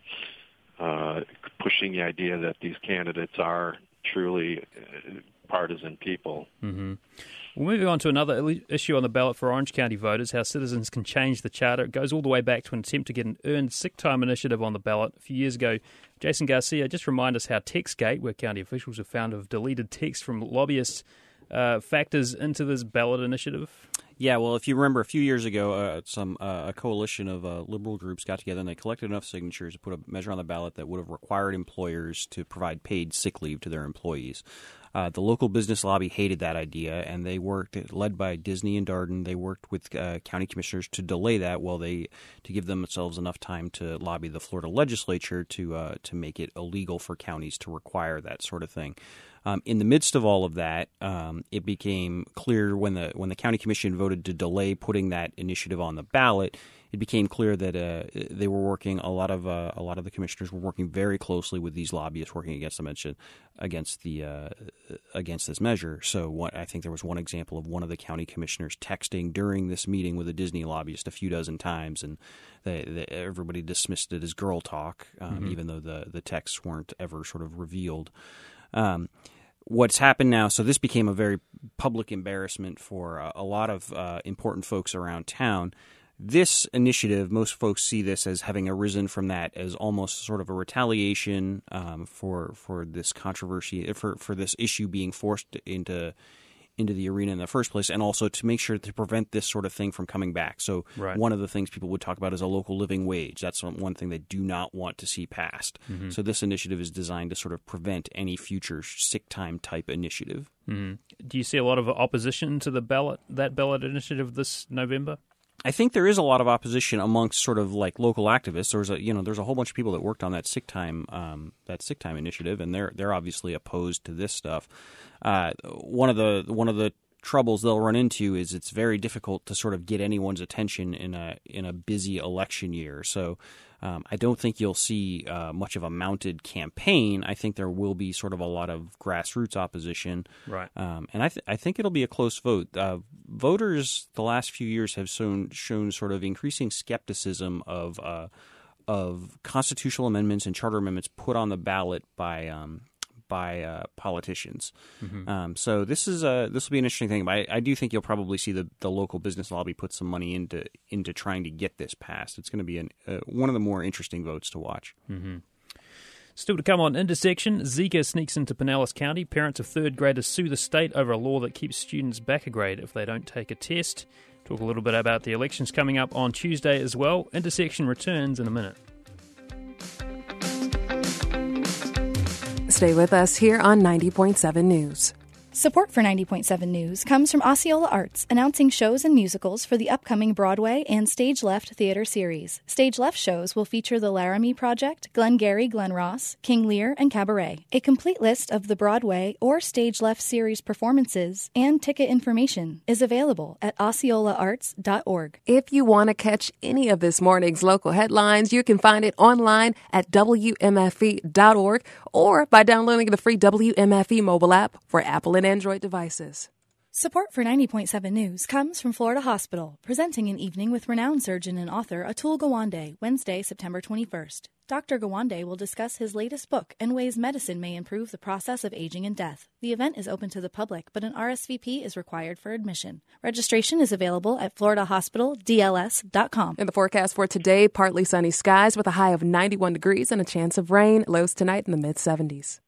uh, pushing the idea that these candidates are truly partisan people. Mm-hmm. Well, moving on to another issue on the ballot for Orange County voters, how citizens can change the charter. It goes all the way back to an attempt to get an earned sick time initiative on the ballot a few years ago. Jason Garcia, just remind us how TextGate, where county officials have found have deleted text from lobbyists, uh, factors into this ballot initiative. Yeah, well, if you remember a few years ago, uh, some uh, a coalition of uh, liberal groups got together and they collected enough signatures to put a measure on the ballot that would have required employers to provide paid sick leave to their employees. Uh, the local business lobby hated that idea, and they worked, led by Disney and Darden, they worked with uh, county commissioners to delay that while they to give themselves enough time to lobby the Florida legislature to uh, to make it illegal for counties to require that sort of thing. Um, in the midst of all of that, um, it became clear when the when the county commission voted to delay putting that initiative on the ballot, it became clear that uh, they were working. A lot of uh, a lot of the commissioners were working very closely with these lobbyists, working against the mention against the uh, against this measure. So, what, I think there was one example of one of the county commissioners texting during this meeting with a Disney lobbyist a few dozen times, and they, they, everybody dismissed it as girl talk, um, mm-hmm. even though the the texts weren't ever sort of revealed. Um, What's happened now, so this became a very public embarrassment for uh, a lot of uh, important folks around town. This initiative, most folks see this as having arisen from that as almost sort of a retaliation um, for for this controversy, for, for this issue being forced into into the arena in the first place, and also to make sure to prevent this sort of thing from coming back. So right. One of the things people would talk about is a local living wage. That's one thing they do not want to see passed. Mm-hmm. So this initiative is designed to sort of prevent any future sick time type initiative. Mm-hmm. Do you see a lot of opposition to the ballot, that ballot initiative this November? I think there is a lot of opposition amongst sort of like local activists. There's a you know there's a whole bunch of people that worked on that sick time um, that sick time initiative, and they're they're obviously opposed to this stuff. Uh, one of the one of the troubles they'll run into is it's very difficult to sort of get anyone's attention in a in a busy election year. So um, I don't think you'll see uh, much of a mounted campaign. I think there will be sort of a lot of grassroots opposition, right? Um, and I th- I think it'll be a close vote. Uh, voters the last few years have shown shown sort of increasing skepticism of uh, of constitutional amendments and charter amendments put on the ballot by um, by uh, politicians. Mm-hmm. Um, so this is a this will be an interesting thing. But I, I do think you'll probably see the, the local business lobby put some money into into trying to get this passed. It's going to be an, uh, one of the more interesting votes to watch. Mm-hmm. Still to come on Intersection, Zika sneaks into Pinellas County. Parents of third graders sue the state over a law that keeps students back a grade if they don't take a test. Talk a little bit about the elections coming up on Tuesday as well. Intersection returns in a minute. Stay with us here on ninety point seven News. Support for ninety point seven News comes from Osceola Arts, announcing shows and musicals for the upcoming Broadway and Stage Left theater series. Stage Left shows will feature The Laramie Project, Glengarry Glen Ross, King Lear, and Cabaret. A complete list of the Broadway or Stage Left series performances and ticket information is available at osceola arts dot org. If you want to catch any of this morning's local headlines, you can find it online at W M F E dot org or by downloading the free W M F E mobile app for Apple and Android devices. Support for ninety point seven News comes from Florida Hospital, presenting an evening with renowned surgeon and author Atul Gawande, Wednesday, September twenty-first. Doctor Gawande will discuss his latest book and ways medicine may improve the process of aging and death. The event is open to the public, but an R S V P is required for admission. Registration is available at florida hospital d l s dot com. In the forecast for today, partly sunny skies with a high of ninety-one degrees and a chance of rain. Lows tonight in the mid-seventies.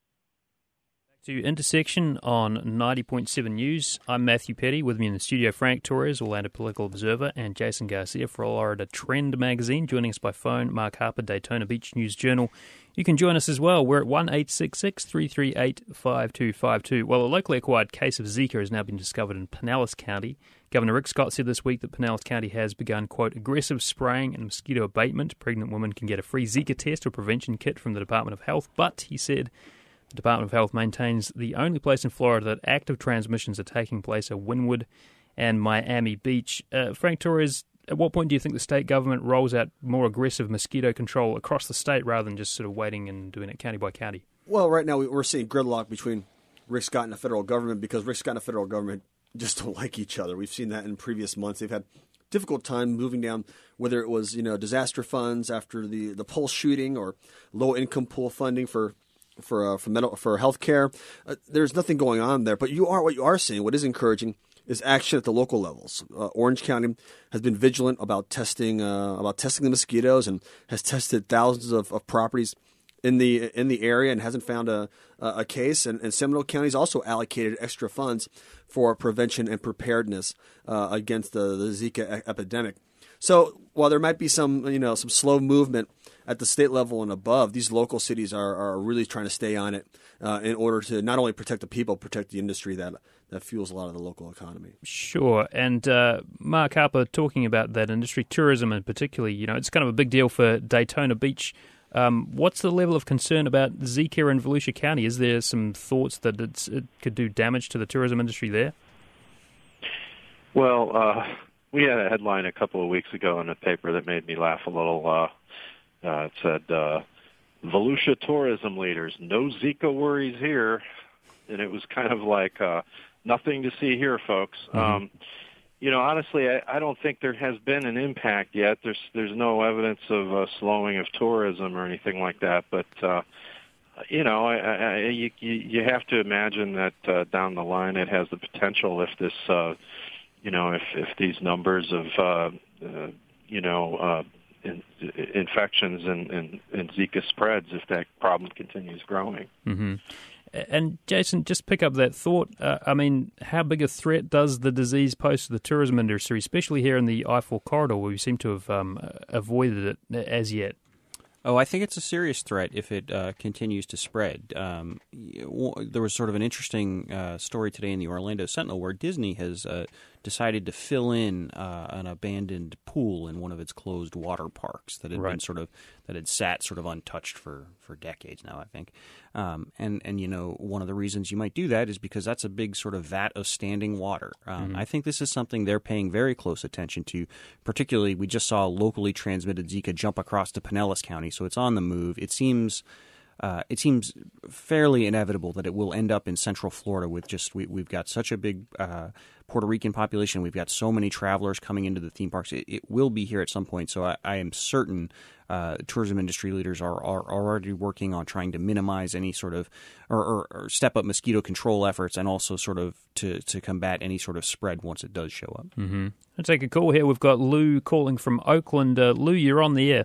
To Intersection on ninety point seven News. I'm Matthew Petty. With me in the studio, Frank Torres, Orlando Political Observer, and Jason Garcia, Florida Trend Magazine. Joining us by phone, Mark Harper, Daytona Beach News Journal. You can join us as well. We're at one eight six six, three three eight, five two five two. Well, a locally acquired case of Zika has now been discovered in Pinellas County. Governor Rick Scott said this week that Pinellas County has begun, quote, aggressive spraying and mosquito abatement. Pregnant women can get a free Zika test or prevention kit from the Department of Health, but, he said, the Department of Health maintains the only place in Florida that active transmissions are taking place are Wynwood and Miami Beach. Uh, Frank Torres, at what point do you think the state government rolls out more aggressive mosquito control across the state rather than just sort of waiting and doing it county by county? Well, right now we're seeing gridlock between Rick Scott and the federal government because Rick Scott and the federal government just don't like each other. We've seen that in previous months. They've had difficult time moving down, whether it was, you know, disaster funds after the, the Pulse shooting or low-income pool funding for for uh, for mental for healthcare. Uh, there's nothing going on there, but you are what you are seeing. What is encouraging is action at the local levels. Uh, Orange County has been vigilant about testing uh, about testing the mosquitoes and has tested thousands of, of properties in the in the area and hasn't found a a case. And, and Seminole County's also allocated extra funds for prevention and preparedness uh, against the, the Zika e- epidemic. So while there might be some you know some slow movement at the state level and above, these local cities are, are really trying to stay on it uh, in order to not only protect the people, protect the industry that that fuels a lot of the local economy. Sure. And uh, Mark Harper, talking about that industry, tourism in particular, you know, it's kind of a big deal for Daytona Beach. Um, what's the level of concern about Zika in Volusia County? Is there some thoughts that it's, it could do damage to the tourism industry there? Well, uh, we had a headline a couple of weeks ago in a paper that made me laugh a little. Uh, uh, it said, uh, Volusia tourism leaders, no Zika worries here. And it was kind of like, uh, nothing to see here, folks. Mm-hmm. Um, you know, honestly, I, I don't think there has been an impact yet. There's there's no evidence of a slowing of tourism or anything like that. But, uh, you know, I, I, you, you have to imagine that uh, down the line it has the potential if this, uh, you know, if, if these numbers of, uh, uh, you know, uh, in, infections and, and, and Zika spreads, if that problem continues growing. Mm-hmm. And, Jason, just pick up that thought. Uh, I mean, how big a threat does the disease pose to the tourism industry, especially here in the Eiffel Corridor, where we seem to have um, avoided it as yet? Oh, I think it's a serious threat if it uh, continues to spread. Um, there was sort of an interesting uh, story today in the Orlando Sentinel where Disney has uh, decided to fill in uh, an abandoned pool in one of its closed water parks that had right. been sort of that had sat sort of untouched for, for decades now, I think. Um, and and you know, one of the reasons you might do that is because that's a big sort of vat of standing water. Um, mm-hmm. I think this is something they're paying very close attention to. Particularly, we just saw locally transmitted Zika jump across to Pinellas County, so it's on the move. It seems. Uh, it seems fairly inevitable that it will end up in Central Florida with just we, we've got such a big uh, Puerto Rican population. We've got so many travelers coming into the theme parks. It, it will be here at some point. So I, I am certain uh, tourism industry leaders are, are already working on trying to minimize any sort of or, or, or step up mosquito control efforts, and also sort of to, to combat any sort of spread once it does show up. Mm-hmm. I'll take a call here. We've got Lou calling from Oakland. Uh, Lou, you're on the air.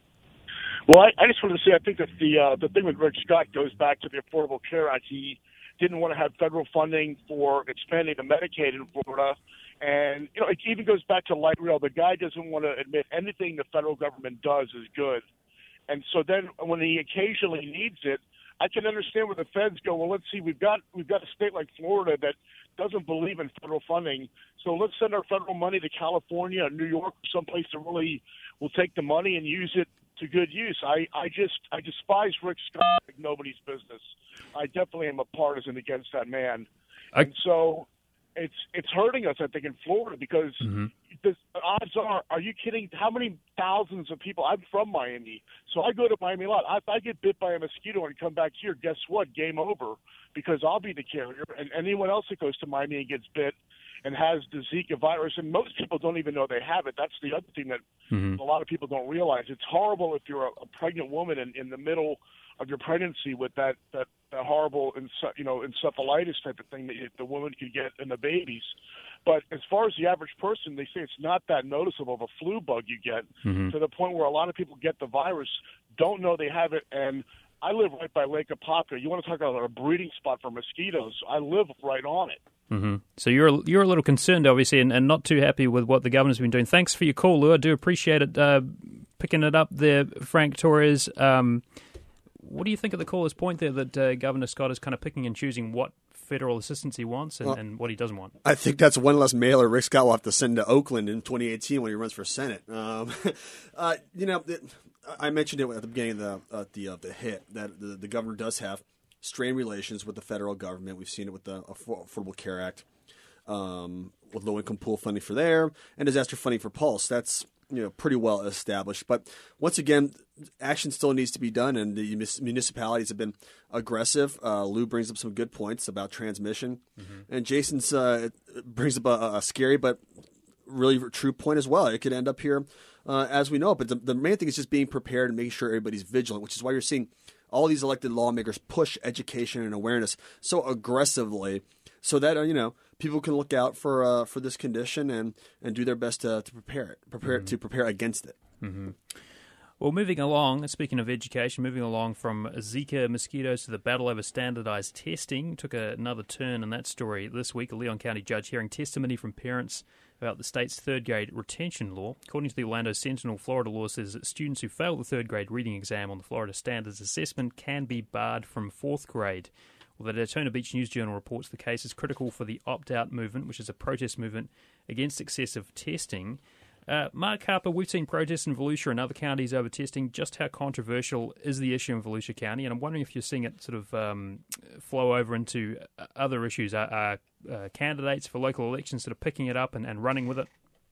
Well, I, I just wanted to say I think that the uh, the thing with Rick Scott goes back to the Affordable Care Act. He didn't want to have federal funding for expanding the Medicaid in Florida. And, you know, it even goes back to light rail. The guy doesn't want to admit anything the federal government does is good. And so then when he occasionally needs it, I can understand where the feds go, well, let's see, we've got we've got a state like Florida that doesn't believe in federal funding, so let's send our federal money to California or New York or someplace that really will take the money and use it to good use. I, I just I despise Rick Scott like nobody's business. I definitely am a partisan against that man. I, and so it's it's hurting us, I think, in Florida because mm-hmm. the odds are, are you kidding? How many thousands of people? I'm from Miami, so I go to Miami a lot. If I get bit by a mosquito and come back here, guess what? Game over, because I'll be the carrier. And anyone else that goes to Miami and gets bit and has the Zika virus, and most people don't even know they have it. That's the other thing that mm-hmm. a lot of people don't realize. It's horrible if you're a, a pregnant woman in, in the middle of your pregnancy with that, that, that horrible, you know, encephalitis type of thing that you, the woman could get in the babies. But as far as the average person, they say it's not that noticeable of a flu bug you get mm-hmm. to the point where a lot of people get the virus, don't know they have it, and I live right by Lake Apopka. You want to talk about a breeding spot for mosquitoes? I live right on it. Mm-hmm. So you're you're a little concerned, obviously, and, and not too happy with what the governor's been doing. Thanks for your call, Lou. I do appreciate it. Uh, picking it up there, Frank Torres. Um, what do you think of the caller's point there that uh, Governor Scott is kind of picking and choosing what federal assistance he wants and, well, and what he doesn't want? I think that's one less mailer Rick Scott will have to send to Oakland in twenty eighteen when he runs for Senate. Um, uh, you know, it, I mentioned it at the beginning of the uh, the, uh, the hit that the, the governor does have strained relations with the federal government. We've seen it with the Affordable Care Act, um, with low-income pool funding for there, and disaster funding for Pulse. That's, you know, pretty well established. But once again, action still needs to be done, and the municipalities have been aggressive. Uh, Lou brings up some good points about transmission, mm-hmm. and Jason's uh, brings up a, a scary but really true point as well. It could end up here uh, as we know. But the, the main thing is just being prepared and making sure everybody's vigilant, which is why you're seeing all these elected lawmakers push education and awareness so aggressively, so that uh, you know people can look out for uh, for this condition and, and do their best to, to prepare it, prepare mm-hmm. to prepare against it. Mm-hmm. Well, moving along, speaking of education, moving along from Zika mosquitoes to the battle over standardized testing, took a, another turn in that story this week. A Leon County judge hearing testimony from parents about the state's third-grade retention law. According to the Orlando Sentinel, Florida law says that students who fail the third-grade reading exam on the Florida Standards Assessment can be barred from fourth grade. Well, the Daytona Beach News Journal reports the case is critical for the opt-out movement, which is a protest movement against excessive testing. Uh, Mark Harper, we've seen protests in Volusia and other counties over testing. Just how controversial is the issue in Volusia County? And I'm wondering if you're seeing it sort of um, flow over into other issues. Are, are uh, candidates for local elections sort of picking it up and, and running with it?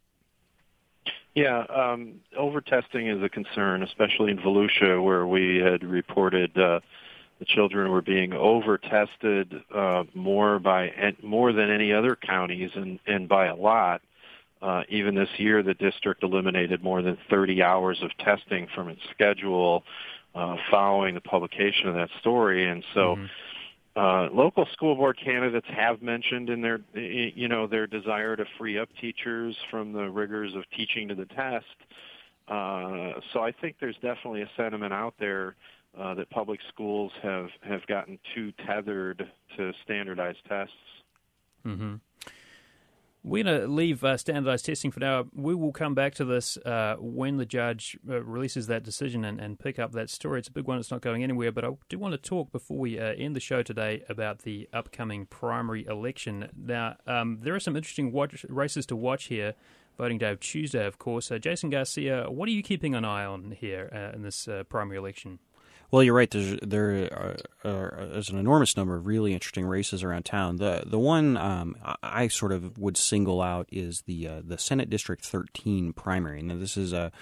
Yeah, um, over-testing is a concern, especially in Volusia, where we had reported uh, the children were being over-tested uh, more by more than any other counties, and, and by a lot. Uh, even this year, the district eliminated more than thirty hours of testing from its schedule uh, following the publication of that story. And so mm-hmm. uh, local school board candidates have mentioned in their, you know, their desire to free up teachers from the rigors of teaching to the test. Uh, so I think there's definitely a sentiment out there uh, that public schools have, have gotten too tethered to standardized tests. Mm-hmm. We're going to leave uh, standardized testing for now. We will come back to this uh, when the judge uh, releases that decision and, and pick up that story. It's a big one. It's not going anywhere. But I do want to talk before we uh, end the show today about the upcoming primary election. Now, um, there are some interesting watch- races to watch here. Voting Day of Tuesday, of course. Uh, Jason Garcia, what are you keeping an eye on here uh, in this uh, primary election? Well, you're right. There's there are, are, there's an enormous number of really interesting races around town. The the one um, I sort of would single out is the uh, the Senate District thirteen primary. Now, this is a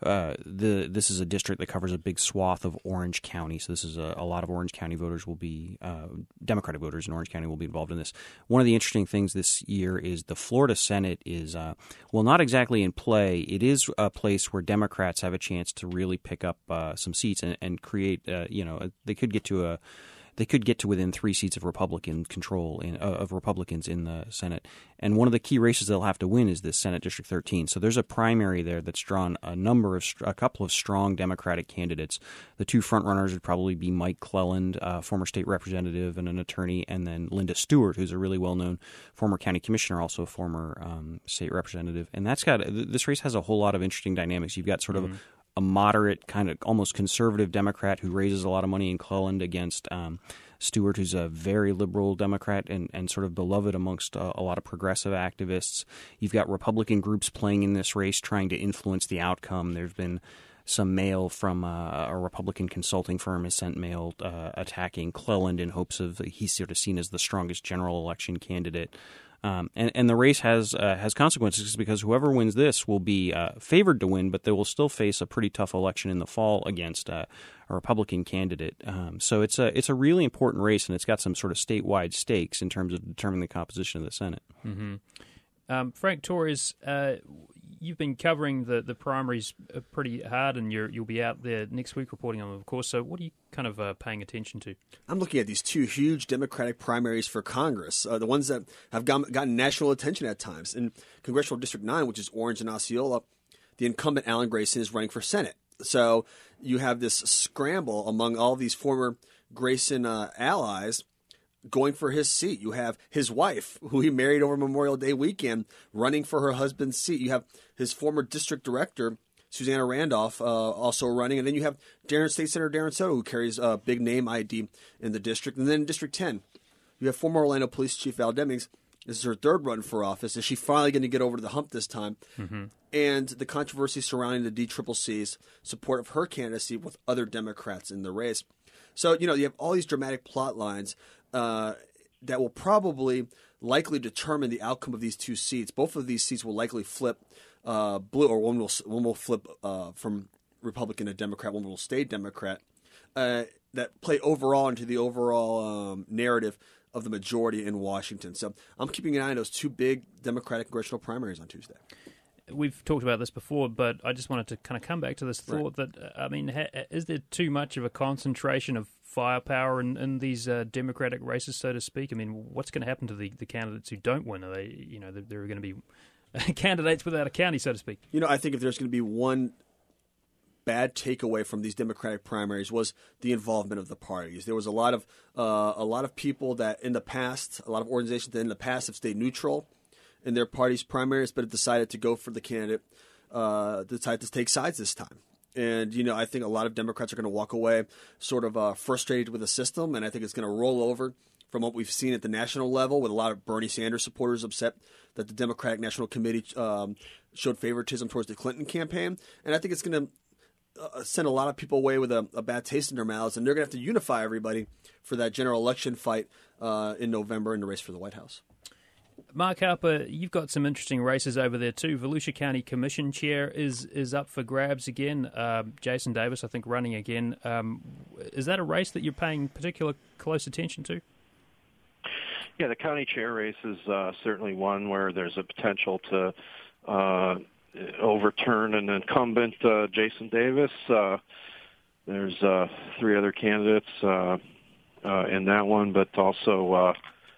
uh, the this is a district that covers a big swath of Orange County. So this is a, a lot of Orange County voters will be uh, Democratic voters in Orange County will be involved in this. One of the interesting things this year is the Florida Senate is uh, well not exactly in play. It is a place where Democrats have a chance to really pick up uh, some seats and, and create. Uh, you know, they could get to a. They could get to within three seats of Republican control in, uh, of Republicans in the Senate. And one of the key races they'll have to win is this Senate District thirteen. So there's a primary there that's drawn a number of a couple of strong Democratic candidates. The two frontrunners would probably be Mike Cleland, uh, former state representative and an attorney, and then Linda Stewart, who's a really well-known former county commissioner, also a former um, state representative. And that's got this race has a whole lot of interesting dynamics. You've got sort of mm-hmm. a moderate, kind of almost conservative Democrat who raises a lot of money in Cleland against um, Stewart, who's a very liberal Democrat and, and sort of beloved amongst uh, a lot of progressive activists. You've got Republican groups playing in this race, trying to influence the outcome. There's been some mail from uh, a Republican consulting firm has sent mail uh, attacking Cleland in hopes of he's sort of seen as the strongest general election candidate. Um, and, and the race has uh, has consequences because whoever wins this will be uh, favored to win, but they will still face a pretty tough election in the fall against uh, a Republican candidate. Um, so it's a it's a really important race, and it's got some sort of statewide stakes in terms of determining the composition of the Senate. Mm-hmm. Um, Frank Torres, uh, you've been covering the, the primaries pretty hard, and you're, you'll be out there next week reporting on them, of course. So what are you kind of uh, paying attention to? I'm looking at these two huge Democratic primaries for Congress, uh, the ones that have gotten, gotten national attention at times. In Congressional District nine, which is Orange and Osceola, the incumbent Alan Grayson is running for Senate. So you have this scramble among all these former Grayson uh, allies going for his seat. You have his wife, who he married over Memorial Day weekend, running for her husband's seat. You have his former district director, Susanna Randolph, uh, also running. And then you have Darren State Senator Darren Soto, who carries a big name I D in the district. And then in District ten, you have former Orlando Police Chief Val Demings. This is her third run for office. Is she finally going to get over the hump this time? Mm-hmm. And the controversy surrounding the D C C C's support of her candidacy with other Democrats in the race. So, you know, you have all these dramatic plot lines uh, that will probably likely determine the outcome of these two seats. Both of these seats will likely flip uh, blue, or one will one will flip uh, from Republican to Democrat, one will stay Democrat, uh, that play overall into the overall um, narrative of the majority in Washington. So I'm keeping an eye on those two big Democratic congressional primaries on Tuesday. We've talked about this before, but I just wanted to kind of come back to this thought right. that, I mean, ha- is there too much of a concentration of firepower in, in these uh, Democratic races, so to speak? I mean, what's going to happen to the, the candidates who don't win? Are they, you know, there are going to be candidates without a county, so to speak? You know, I think if there's going to be one bad takeaway from these Democratic primaries was the involvement of the parties. There was a lot of uh, a lot of people that in the past, a lot of organizations that in the past have stayed neutral in their party's primaries, but have decided to go for the candidate, uh, decided to take sides this time. And, you know, I think a lot of Democrats are going to walk away sort of uh, frustrated with the system, and I think it's going to roll over from what we've seen at the national level with a lot of Bernie Sanders supporters upset that the Democratic National Committee um, showed favoritism towards the Clinton campaign. And I think it's going to uh, send a lot of people away with a, a bad taste in their mouths, and they're going to have to unify everybody for that general election fight uh, in November in the race for the White House. Mark Harper, you've got some interesting races over there too. Volusia County Commission Chair is is up for grabs again. Uh, Jason Davis, I think, running again. Um, is that a race that you're paying particular close attention to? Yeah, the county chair race is uh, certainly one where there's a potential to uh, overturn an incumbent, uh, Jason Davis. Uh, there's uh, three other candidates uh, uh, in that one, but also uh,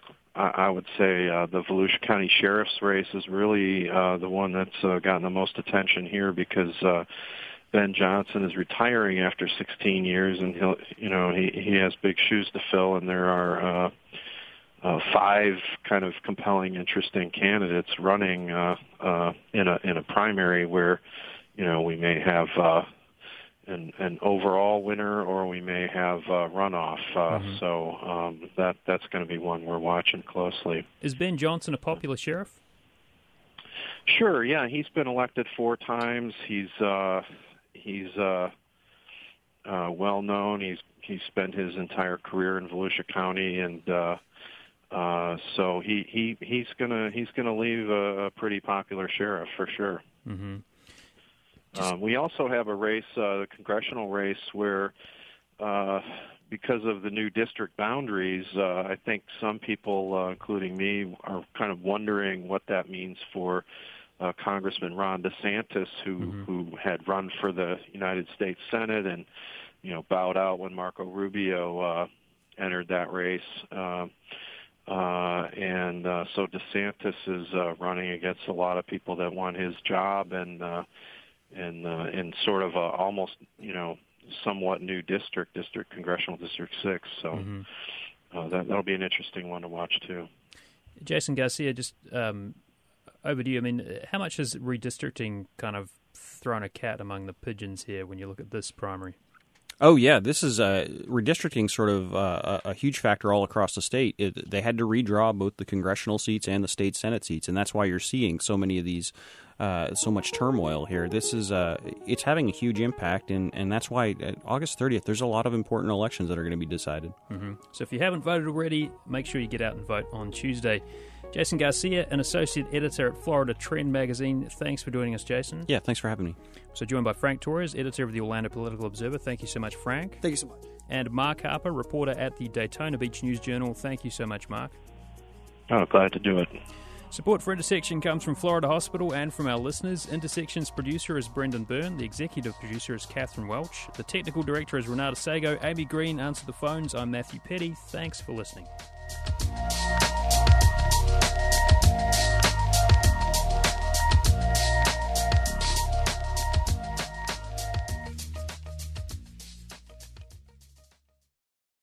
I would say uh, the Volusia County Sheriff's race is really uh, the one that's uh, gotten the most attention here because uh, Ben Johnson is retiring after sixteen years, and he'll, you know, he he has big shoes to fill, and there are uh, uh, five kind of compelling, interesting candidates running uh, uh, in a in a primary where, you know, we may have. Uh, An, an overall winner, or we may have a runoff. Uh, mm-hmm. So um, that that's going to be one we're watching closely. Is Ben Johnson a popular sheriff? Sure. Yeah, he's been elected four times. He's uh, he's uh, uh, well known. He's he's spent his entire career in Volusia County, and uh, uh, so he, he he's gonna he's gonna leave a, a pretty popular sheriff for sure. Mm-hmm. Um, we also have a race, uh, the congressional race, where uh, because of the new district boundaries, uh, I think some people, uh, including me, are kind of wondering what that means for uh, Congressman Ron DeSantis, who mm-hmm. who had run for the United States Senate and you know bowed out when Marco Rubio uh, entered that race. Uh, uh, and uh, so DeSantis is uh, running against a lot of people that want his job, and uh, and uh, in sort of a almost you know. somewhat new district, district congressional district six. So mm-hmm. uh, that that'll be an interesting one to watch too. Jason Garcia, just um, over to you. I mean, how much has redistricting kind of thrown a cat among the pigeons here when you look at this primary? Oh yeah, this is uh, redistricting sort of uh, a, a huge factor all across the state. It, they had to redraw both the congressional seats and the state Senate seats, and that's why you're seeing so many of these. Uh, so much turmoil here. This is uh, it's having a huge impact, and, and that's why at August thirtieth, there's a lot of important elections that are going to be decided. Mm-hmm. So if you haven't voted already, make sure you get out and vote on Tuesday. Jason Garcia, an associate editor at Florida Trend Magazine. Thanks for joining us, Jason. Yeah, thanks for having me. So joined by Frank Torres, editor of the Orlando Political Observer. Thank you so much, Frank. Thank you so much. And Mark Harper, reporter at the Daytona Beach News Journal. Thank you so much, Mark. Oh, glad to do it. Support for Intersection comes from Florida Hospital and from our listeners. Intersection's producer is Brendan Byrne. The executive producer is Catherine Welch. The technical director is Renata Sago. Amy Green answered the phones. I'm Matthew Petty. Thanks for listening.